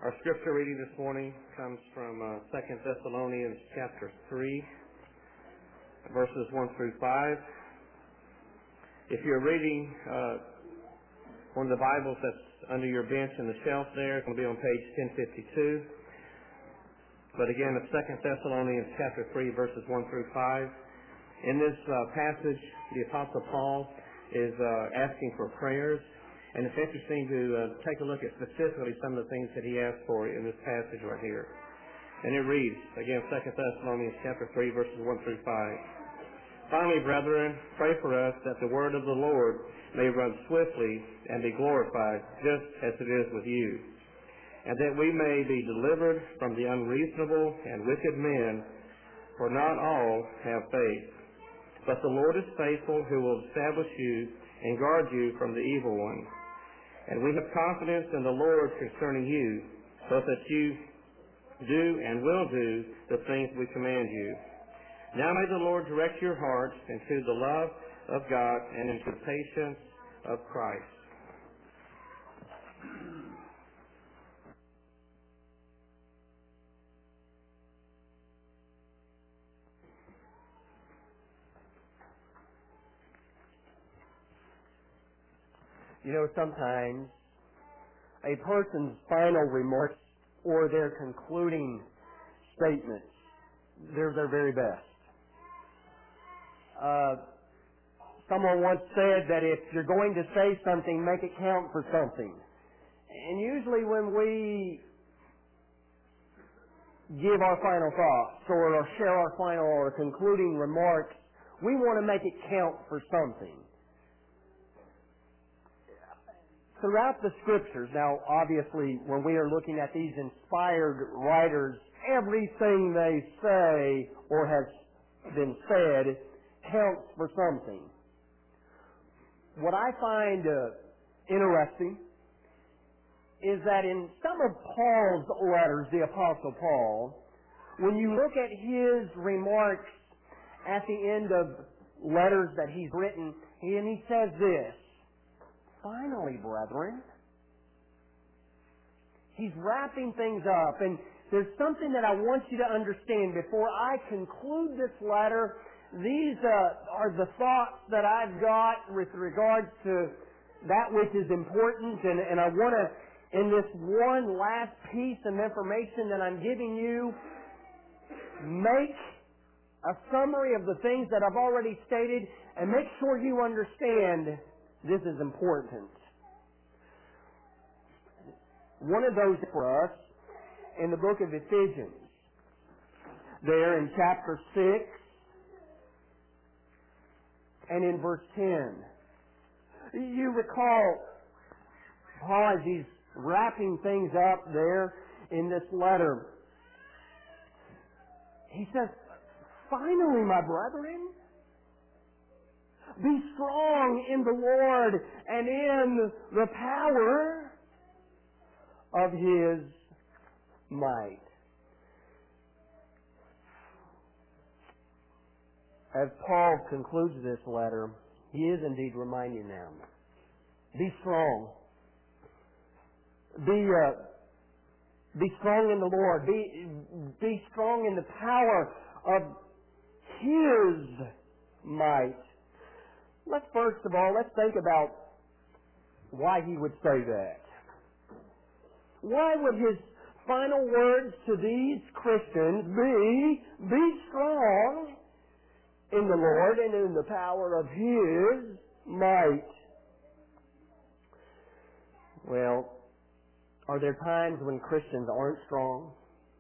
Our scripture reading this morning comes from 2 Thessalonians chapter 3, verses 1 through 5. If you're reading one of the Bibles that's under your bench in the shelf there, it's going to be on page 1052. But again, it's 2 Thessalonians chapter 3, verses 1 through 5. In this passage, the Apostle Paul is asking for prayers. And it's interesting to take a look at specifically some of the things that he asked for in this passage right here. And it reads, again, 2 Thessalonians chapter 3, verses 1 through 5. Finally, brethren, pray for us that the word of the Lord may run swiftly and be glorified, just as it is with you. And that we may be delivered from the unreasonable and wicked men, for not all have faith. But the Lord is faithful, who will establish you and guard you from the evil one. And we have confidence in the Lord concerning you, so that you do and will do the things we command you. Now may the Lord direct your hearts into the love of God and into the patience of Christ. You know, sometimes a person's final remarks or their concluding statements, they're their very best. Someone once said that if you're going to say something, make it count for something. And usually when we give our final thoughts or share our final or concluding remarks, we want to make it count for something. Throughout the Scriptures, now obviously when we are looking at these inspired writers, everything they say or has been said counts for something. What I find interesting is that in some of Paul's letters, the Apostle Paul, when you look at his remarks at the end of letters that he's written, and he says this, finally, brethren. He's wrapping things up, and there's something that I want you to understand before I conclude this letter. These are the thoughts that I've got with regards to that which is important, and I want to, in this one last piece of information that I'm giving you, make a summary of the things that I've already stated, and make sure you understand this is important. One of those for us in the book of Ephesians, there in chapter 6 and in verse 10. You recall Paul, as he's wrapping things up there in this letter, he says, finally, my brethren, be strong in the Lord and in the power of His might. As Paul concludes this letter, he is indeed reminding them, be strong. Be strong in the Lord. Be strong in the power of His might. Let's first of all, let's think about why he would say that. Why would his final words to these Christians be strong in the Lord and in the power of His might? Well, are there times when Christians aren't strong?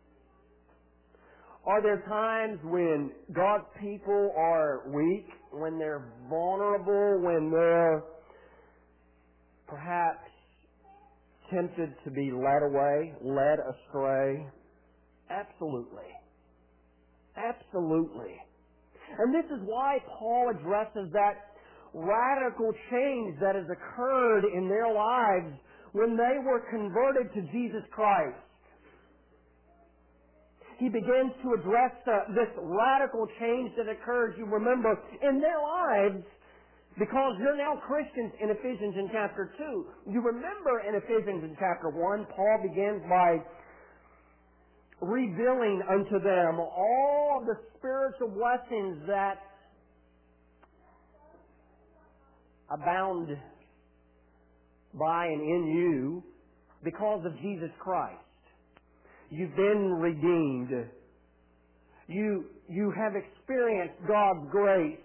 Are there times when God's people are weak, when they're vulnerable, when they're perhaps tempted to be led away, led astray? Absolutely. Absolutely. And this is why Paul addresses that radical change that has occurred in their lives when they were converted to Jesus Christ. He begins to address this radical change that occurs, you remember, in their lives Because you're now Christians in Ephesians in chapter 2. You remember in Ephesians in chapter 1, Paul begins by revealing unto them all the spiritual blessings that abound by and in you because of Jesus Christ. You've been redeemed. You have experienced God's grace.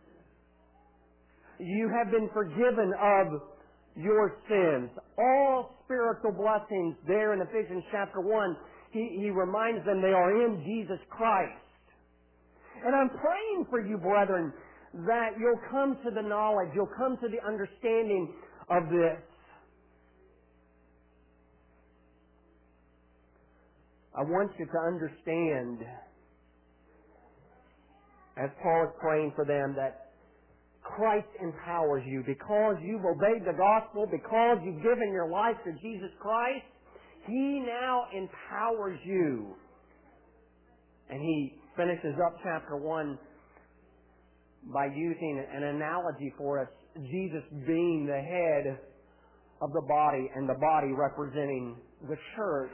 You have been forgiven of your sins. All spiritual blessings there in Ephesians chapter 1, he reminds them they are in Jesus Christ. And I'm praying for you, brethren, that you'll come to the knowledge, you'll come to the understanding of this. I want you to understand, as Paul is praying for them, that Christ empowers you because you've obeyed the gospel, because you've given your life to Jesus Christ. He now empowers you. And he finishes up chapter 1 by using an analogy for us, Jesus being the head of the body and the body representing the church.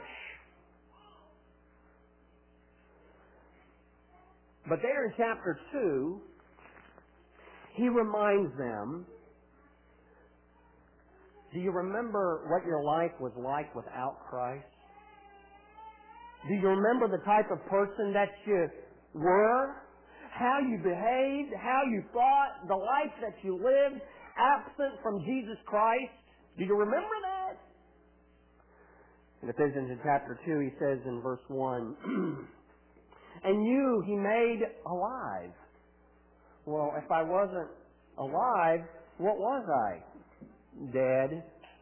But there in chapter 2, he reminds them, do you remember what your life was like without Christ? Do you remember the type of person that you were? How you behaved? How you thought? The life that you lived absent from Jesus Christ? Do you remember that? In Ephesians in chapter 2, he says in verse 1, and you he made alive. Well, if I wasn't alive, what was I? Dead.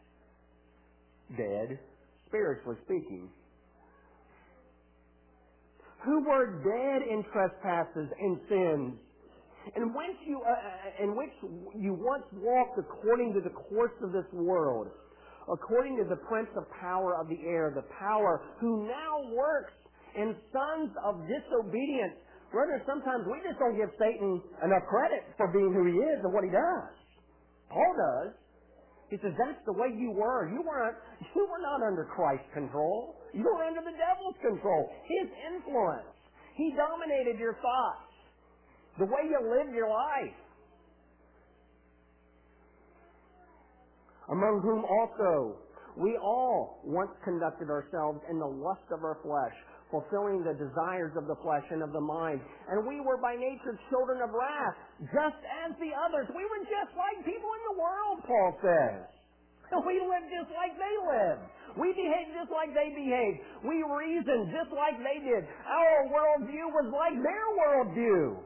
Dead, spiritually speaking. Who were dead in trespasses and sins, in which you once walked according to the course of this world, according to the prince of power of the air, the power who now works in sons of disobedience. Brother, sometimes we just don't give Satan enough credit for being who he is and what he does. Paul does. He says, that's the way you were. You were not under Christ's control. You were under the devil's control. His influence. He dominated your thoughts. The way you lived your life. Among whom also we all once conducted ourselves in the lust of our flesh, fulfilling the desires of the flesh and of the mind. And we were by nature children of wrath, just as the others. We were just like people in the world, Paul says. We lived just like they lived. We behaved just like they behaved. We reasoned just like they did. Our worldview was like their worldview.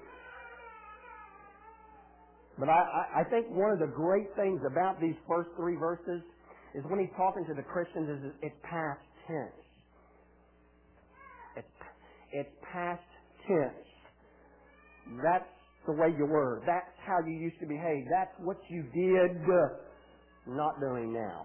But I think one of the great things about these first 3 verses is when he's talking to the Christians is it's past tense. It's past tense. That's the way you were. That's how you used to behave. That's what you did, not doing now.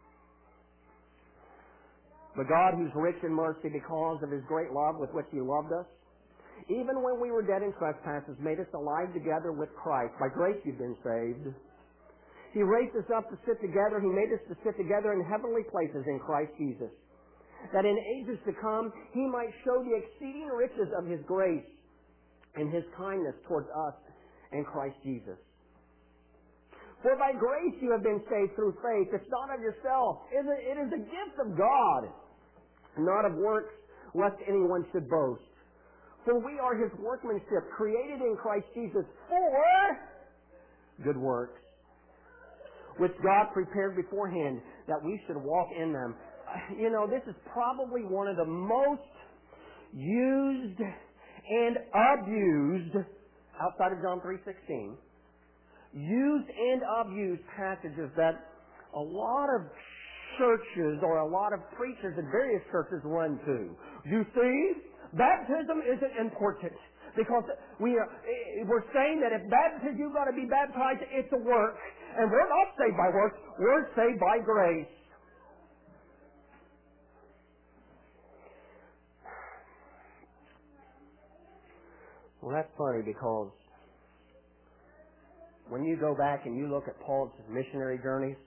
But God, who's rich in mercy because of His great love with which He loved us, even when we were dead in trespasses, made us alive together with Christ. By grace you've been saved. He raised us up to sit together. He made us to sit together in heavenly places in Christ Jesus, that in ages to come He might show the exceeding riches of His grace and His kindness towards us in Christ Jesus. For by grace you have been saved through faith. It's not of yourself. It is a gift of God, not of works, lest anyone should boast. For we are His workmanship, created in Christ Jesus for good works, which God prepared beforehand that we should walk in them. You know, this is probably one of the most used and abused, outside of John 3:16, used and abused passages that a lot of churches or a lot of preachers in various churches run to. You see, baptism isn't important because we're saying that if you've got to be baptized, it's a work. And we're not saved by works, we're saved by grace. Well, that's funny because when you go back and you look at Paul's missionary journeys,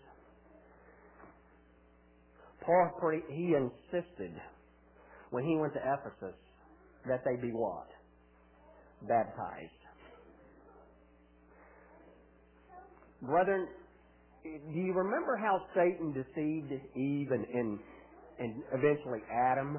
he insisted when he went to Ephesus that they be what? Baptized. Brethren, do you remember how Satan deceived Eve and eventually Adam?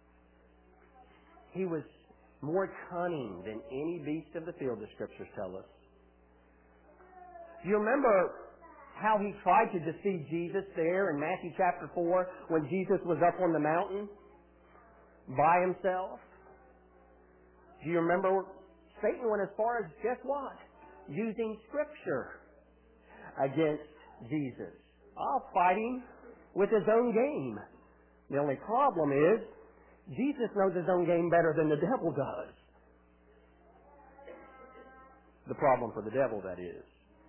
He was more cunning than any beast of the field, the Scriptures tell us. Do you remember how he tried to deceive Jesus there in Matthew chapter 4 when Jesus was up on the mountain by himself? Do you remember Satan went as far as, guess what? Using Scripture against Jesus. I'll fight him with his own game. The only problem is Jesus knows his own game better than the devil does. The problem for the devil, that is.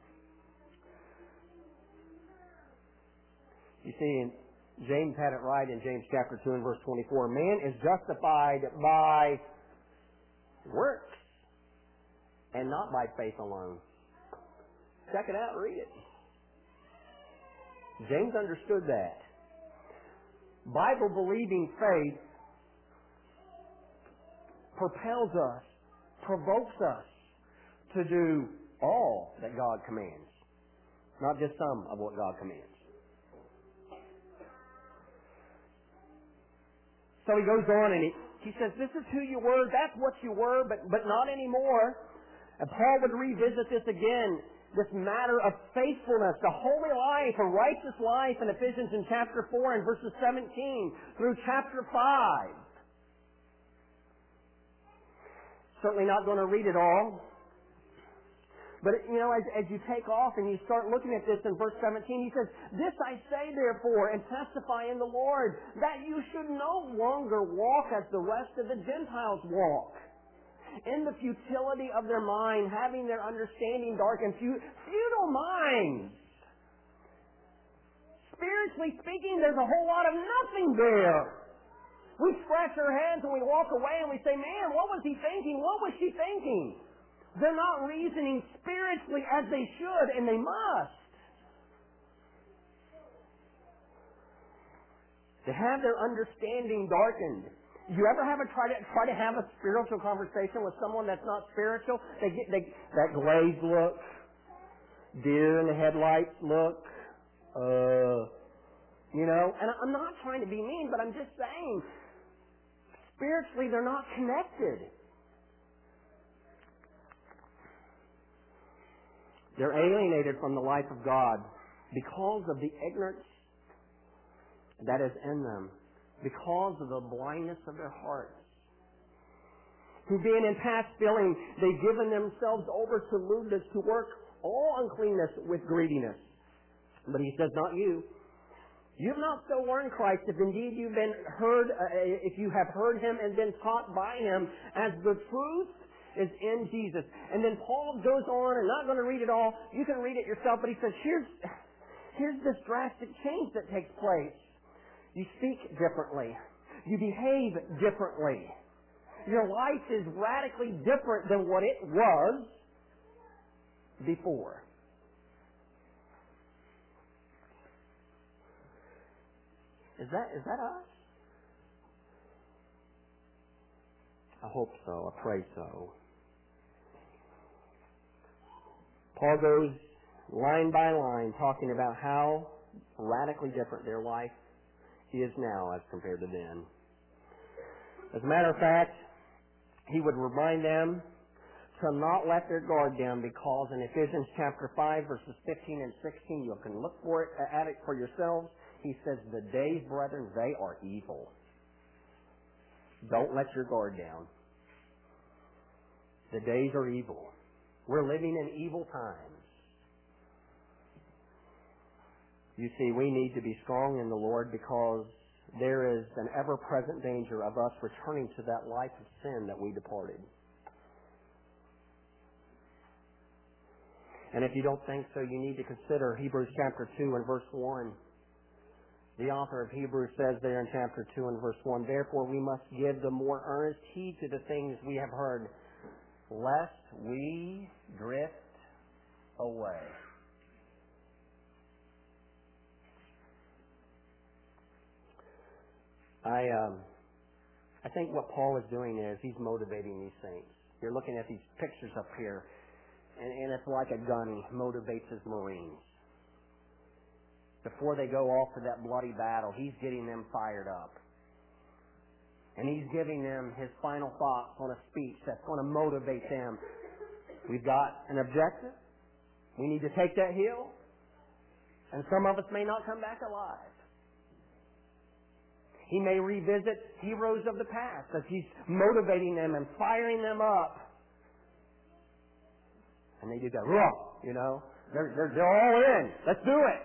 You see, James had it right in James chapter 2 and verse 24. Man is justified by works and not by faith alone. Check it out, read it. James understood that. Bible-believing faith propels us, provokes us to do all that God commands, not just some of what God commands. So he goes on and he says, this is who you were, that's what you were, but not anymore. And Paul would revisit this again, this matter of faithfulness, the holy life, a righteous life in Ephesians in chapter 4 and verses 17 through chapter 5. Certainly not going to read it all. But, as you take off and you start looking at this in verse 17, he says, this I say, therefore, and testify in the Lord, that you should no longer walk as the rest of the Gentiles walk, in the futility of their mind, having their understanding darkened, futile minds. Spiritually speaking, there's a whole lot of nothing there. We scratch our heads and we walk away and we say, man, what was he thinking? What was she thinking? They're not reasoning spiritually as they should, and they must. They have their understanding darkened. You ever try to have a spiritual conversation with someone that's not spiritual? They get that glazed look, deer in the headlights look, And I'm not trying to be mean, but I'm just saying, spiritually they're not connected. They're alienated from the life of God because of the ignorance that is in them, because of the blindness of their hearts. Who being in past feeling, they've given themselves over to lewdness, to work all uncleanness with greediness. But he says, not you. You have not so learned Christ, if indeed you've been heard, if you have heard him and been taught by him, as the truth is in Jesus. And then Paul goes on, and not going to read it all. You can read it yourself, but he says, here's this drastic change that takes place. You speak differently. You behave differently. Your life is radically different than what it was before. Is that us? I hope so. I pray so. Paul goes line by line talking about how radically different their life is now as compared to then. As a matter of fact, he would remind them to not let their guard down, because in Ephesians chapter 5, verses 15 and 16, you can look at it for yourselves. He says, the days, brethren, they are evil. Don't let your guard down. The days are evil. We're living in evil times. You see, we need to be strong in the Lord, because there is an ever-present danger of us returning to that life of sin that we departed. And if you don't think so, you need to consider Hebrews chapter 2 and verse 1. The author of Hebrews says there in chapter 2 and verse 1, therefore we must give the more earnest heed to the things we have heard, lest we drift away. I think what Paul is doing is he's motivating these saints. You're looking at these pictures up here, and it's like a gun. He motivates his Marines. Before they go off to that bloody battle, he's getting them fired up. And he's giving them his final thoughts on a speech that's going to motivate them. We've got an objective. We need to take that hill. And some of us may not come back alive. He may revisit heroes of the past as he's motivating them and firing them up. And they do that, you know. They're all in. Let's do it.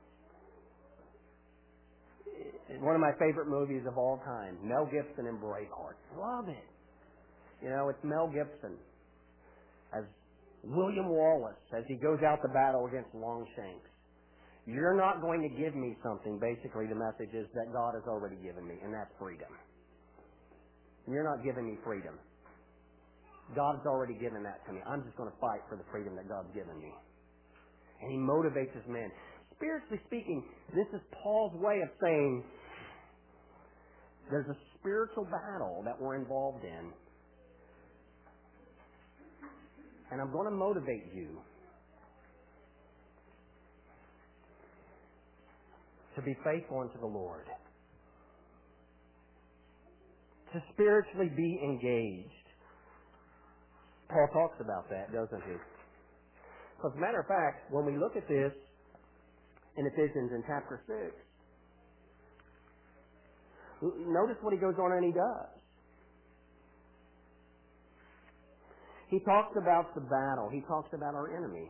One of my favorite movies of all time, Mel Gibson and Braveheart. Love it. You know, it's Mel Gibson as William Wallace as he goes out to battle against Longshanks. You're not going to give me something, basically the message is that God has already given me, and that's freedom. You're not giving me freedom. God's already given that to me. I'm just going to fight for the freedom that God's given me. And he motivates his men. Spiritually speaking, this is Paul's way of saying there's a spiritual battle that we're involved in. And I'm going to motivate you to be faithful unto the Lord. To spiritually be engaged. Paul talks about that, doesn't he? As a matter of fact, when we look at this in Ephesians in chapter 6, notice what he goes on and he does. He talks about the battle. He talks about our enemy.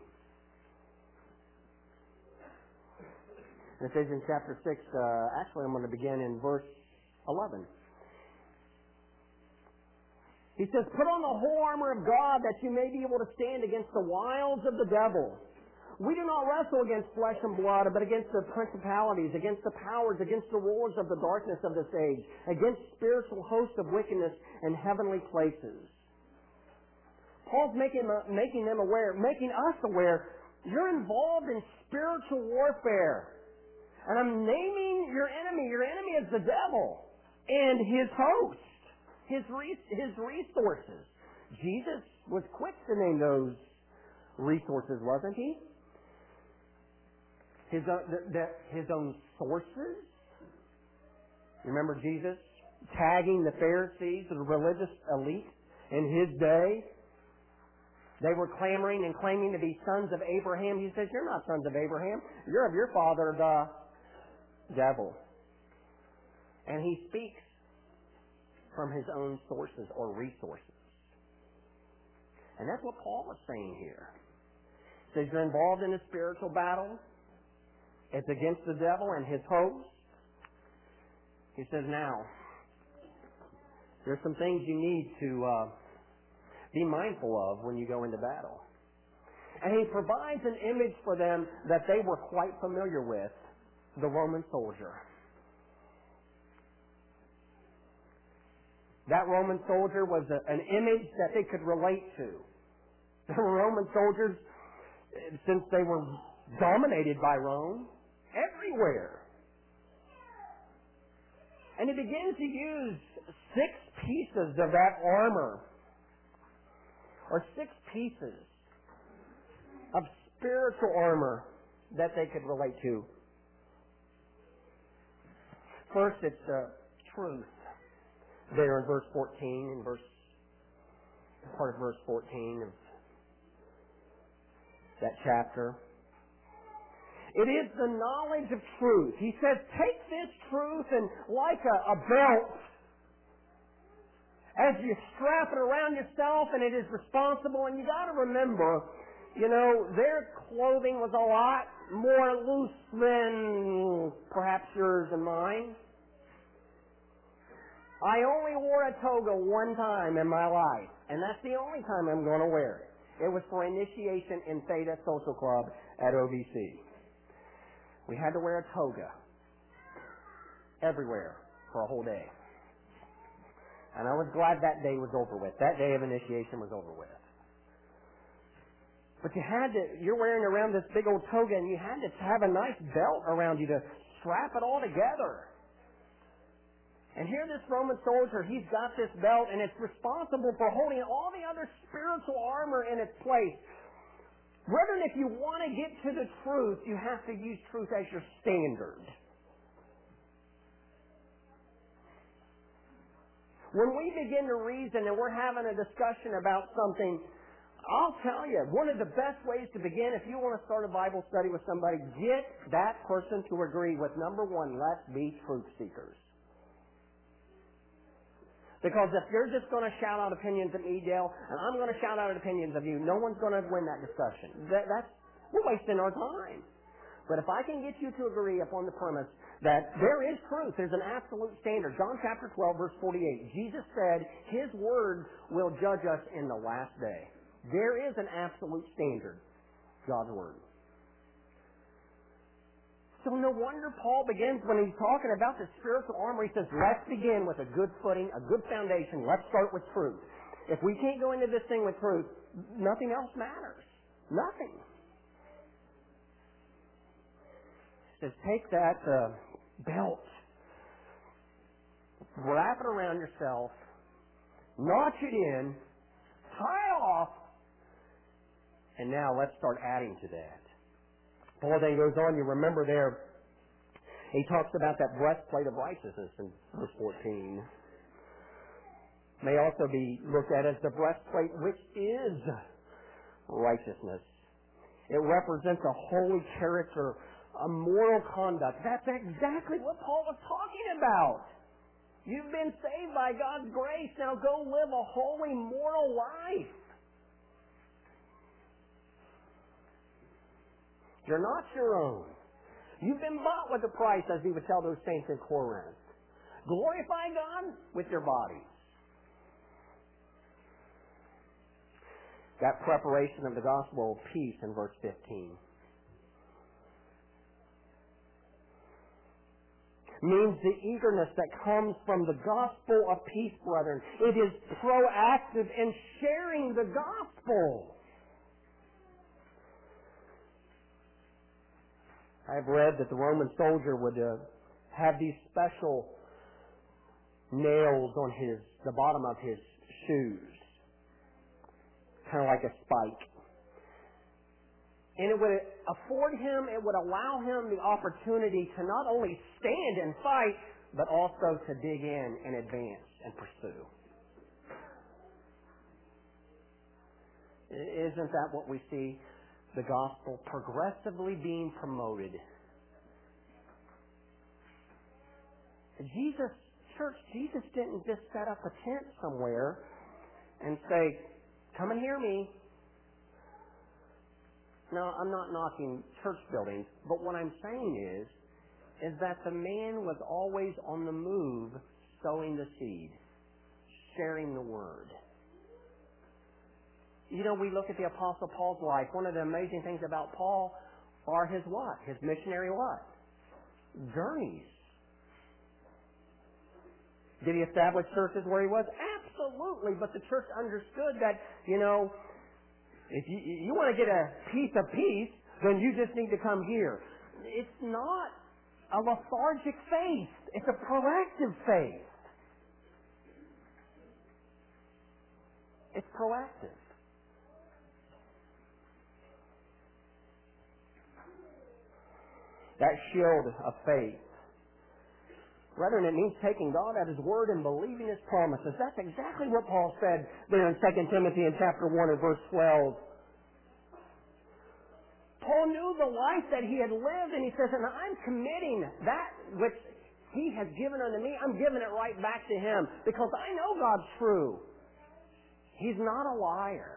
In Ephesians chapter 6, actually I'm going to begin in verse 11. He says, "Put on the whole armor of God that you may be able to stand against the wiles of the devil. We do not wrestle against flesh and blood, but against the principalities, against the powers, against the rulers of the darkness of this age, against spiritual hosts of wickedness in heavenly places." Paul's making them aware, making us aware, you're involved in spiritual warfare. And I'm naming your enemy. Your enemy is the devil and his host, his resources. Jesus was quick to name those resources, wasn't he? His own sources. Remember Jesus tagging the Pharisees, the religious elite in his day? They were clamoring and claiming to be sons of Abraham. He says, you're not sons of Abraham. You're of your father, the devil. And he speaks from his own sources or resources. And that's what Paul is saying here. He says you're involved in a spiritual battle. It's against the devil and his hosts. He says now, there's some things you need to be mindful of when you go into battle. And he provides an image for them that they were quite familiar with, the Roman soldier. That Roman soldier was an image that they could relate to. The Roman soldiers, since they were dominated by Rome, everywhere. And he begins to use 6 pieces of that armor, or 6 pieces of spiritual armor that they could relate to. First, it's truth. There in verse 14, in part of verse 14 of that chapter. It is the knowledge of truth. He says, take this truth and like a belt, as you strap it around yourself, and it is responsible. And you got to remember, you know, their clothing was a lot more loose than perhaps yours and mine. I only wore a toga one time in my life, and that's the only time I'm going to wear it. It was for initiation in Theta Social Club at OVC. We had to wear a toga everywhere for a whole day. And I was glad that day was over with. That day of initiation was over with. But you're wearing around this big old toga, and you had to have a nice belt around you to strap it all together. And here this Roman soldier, he's got this belt, and it's responsible for holding all the other spiritual armor in its place. Brethren, if you want to get to the truth, you have to use truth as your standard. When we begin to reason and we're having a discussion about something, I'll tell you, one of the best ways to begin, if you want to start a Bible study with somebody, get that person to agree with, number one, let's be truth seekers. Because if you're just going to shout out opinions at me, Dale, and I'm going to shout out opinions of you, no one's going to win that discussion. We're wasting our time. But if I can get you to agree upon the premise that there is truth, there's an absolute standard. John chapter 12, verse 48, Jesus said His Word will judge us in the last day. There is an absolute standard, God's Word. So no wonder Paul begins when he's talking about the spiritual armor. He says, let's begin with a good footing, a good foundation. Let's start with truth. If we can't go into this thing with truth, nothing else matters. Nothing. He says, take that belt, wrap it around yourself, notch it in, tie it off, and now let's start adding to that. Paul then goes on, you remember there, he talks about that breastplate of righteousness in verse 14. May also be looked at as the breastplate which is righteousness. It represents a holy character, a moral conduct. That's exactly what Paul was talking about. You've been saved by God's grace. Now go live a holy, moral life. You're not your own. You've been bought with a price, as he would tell those saints in Corinth. Glorify God with your bodies. That preparation of the gospel of peace in verse 15. Means the eagerness that comes from the gospel of peace, brethren. It is proactive in sharing the gospel. I've read that the Roman soldier would have these special nails on the bottom of his shoes, kind of like a spike. And it would afford him, it would allow him the opportunity to not only stand and fight, but also to dig in and advance and pursue. Isn't that what we see? The gospel progressively being promoted. Jesus didn't just set up a tent somewhere and say, come and hear me. No, I'm not knocking church buildings, but what I'm saying is that the man was always on the move, sowing the seed, sharing the word. You know, we look at the Apostle Paul's life. One of the amazing things about Paul are his what? His missionary what? Journeys. Did he establish churches where he was? Absolutely. But the church understood that, you know, if you want to get a piece of peace, then you just need to come here. It's not a lethargic faith. It's a proactive faith. It's proactive. That shield of faith. Brethren, it means taking God at His word and believing His promises. That's exactly what Paul said there in 2 Timothy in chapter 1 and verse 12. Paul knew the life that he had lived, and he says, and I'm committing that which He has given unto me, I'm giving it right back to Him, because I know God's true. He's not a liar.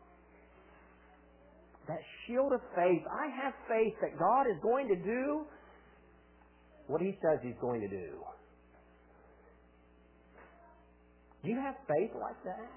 That shield of faith. I have faith that God is going to do what He says He's going to do. Do you have faith like that?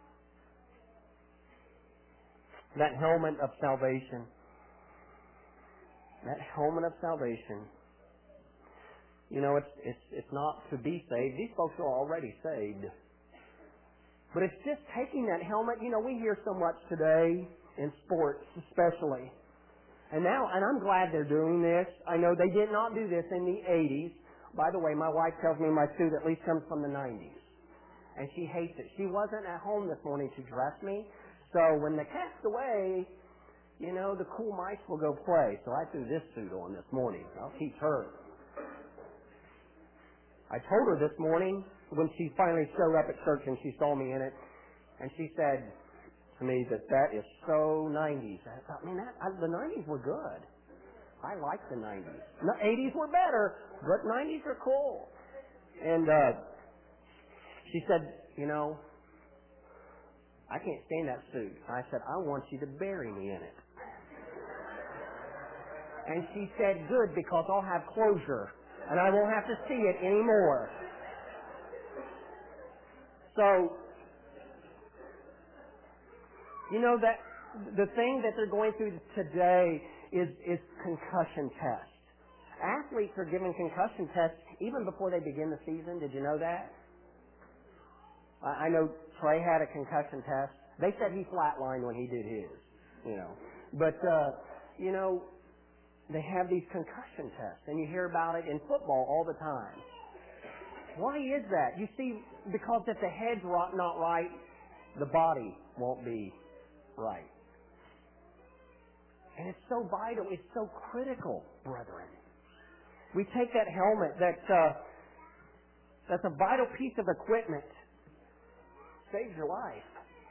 That helmet of salvation. That helmet of salvation. You know, it's not to be saved. These folks are already saved. But it's just taking that helmet. You know, we hear so much today in sports especially. And I'm glad they're doing this. I know they did not do this in the 80s. By the way, my wife tells me my suit at least comes from the 90s. And she hates it. She wasn't at home this morning to dress me. So when the cat's away, the cool mice will go play. So I threw this suit on this morning. I'll teach her. I told her this morning when she finally showed up at church and she saw me in it, and she said to me that is so 90s. I thought, man, the 90s were good. I like the 90s. The 80s were better, but 90s are cool. And she said, I can't stand that suit. I said, I want you to bury me in it. And she said, good, because I'll have closure, and I won't have to see it anymore. So, that the thing that they're going through today is concussion tests. Athletes are given concussion tests even before they begin the season. Did you know that? I know Trey had a concussion test. They said he flatlined when he did his, But, they have these concussion tests, and you hear about it in football all the time. Why is that? You see, because if the head's not right, the body won't be right. And it's so vital. It's so critical, brethren. We take that helmet that's a vital piece of equipment. Saves your life.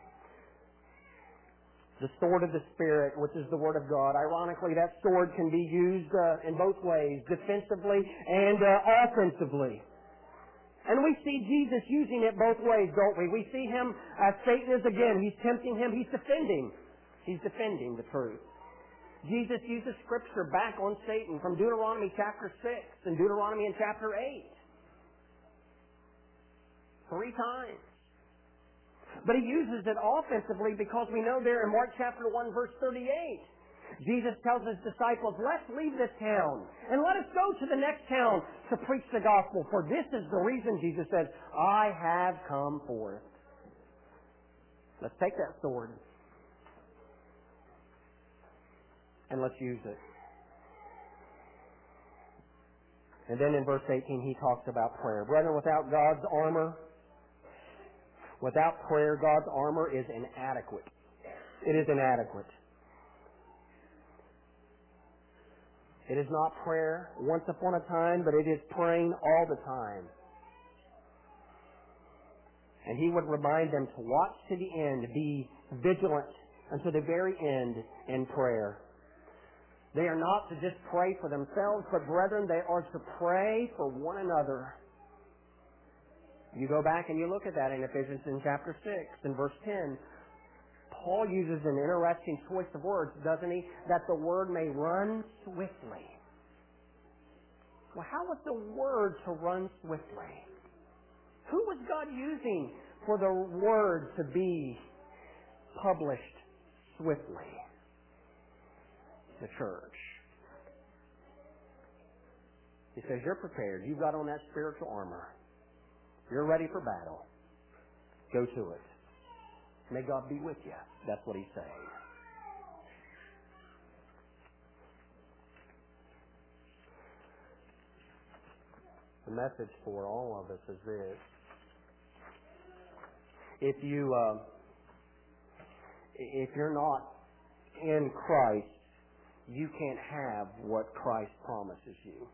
The sword of the Spirit, which is the Word of God. Ironically, that sword can be used in both ways, defensively and offensively. And we see Jesus using it both ways, don't we? We see him as Satan is again. He's tempting him. He's defending. He's defending the truth. Jesus uses Scripture back on Satan from Deuteronomy chapter 6 and Deuteronomy in chapter 8. 3 times. But he uses it offensively because we know there in Mark chapter 1 verse 38, Jesus tells his disciples, let's leave this town and let us go to the next town to preach the gospel. For this is the reason, Jesus says, I have come forth. Let's take that sword and let's use it. And then in verse 18 he talks about prayer. Brethren, without God's armor, without prayer, God's armor is inadequate. It is inadequate. It is not prayer once upon a time, but it is praying all the time. And he would remind them to watch to the end, be vigilant until the very end in prayer. They are not to just pray for themselves, but brethren, they are to pray for one another. You go back and you look at that in Ephesians in chapter 6 and verse 10. Paul uses an interesting choice of words, doesn't he? That the word may run swiftly. Well, how was the word to run swiftly? Who was God using for the word to be published swiftly? The church. He says, you're prepared. You've got on that spiritual armor. You're ready for battle. Go to it. May God be with you. That's what he's saying. The message for all of us is this. If you're not in Christ, you can't have what Christ promises you.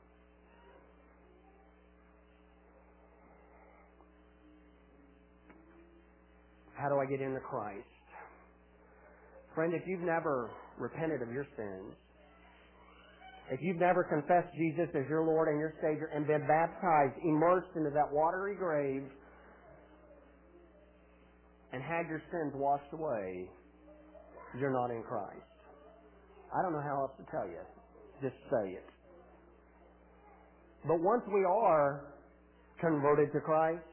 How do I get into Christ? Friend, if you've never repented of your sins, if you've never confessed Jesus as your Lord and your Savior and been baptized, immersed into that watery grave, and had your sins washed away, you're not in Christ. I don't know how else to tell you. Just say it. But once we are converted to Christ,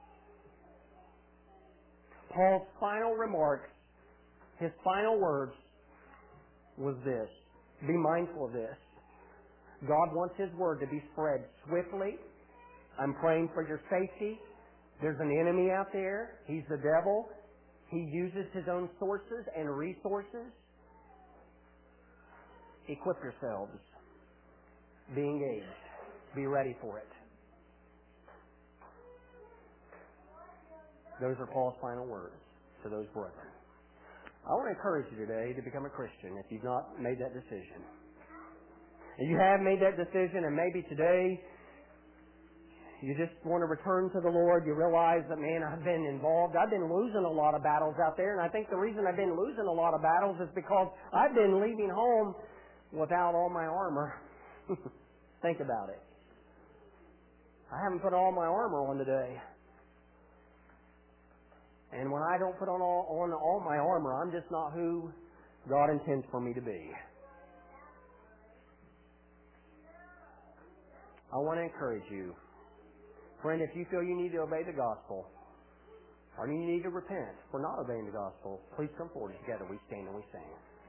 Paul's final remarks, his final words was this. Be mindful of this. God wants his word to be spread swiftly. I'm praying for your safety. There's an enemy out there. He's the devil. He uses His own sources and resources. Equip yourselves. Be engaged. Be ready for it. Those are Paul's final words to those brethren. I want to encourage you today to become a Christian if you've not made that decision. If you have made that decision and maybe today you just want to return to the Lord, you realize that, man, I've been involved. I've been losing a lot of battles out there, and I think the reason I've been losing a lot of battles is because I've been leaving home without all my armor. Think about it. I haven't put all my armor on today. And when I don't put on all my armor, I'm just not who God intends for me to be. I want to encourage you. Friend, if you feel you need to obey the gospel, or you need to repent for not obeying the gospel, please come forward together. We stand and we sing.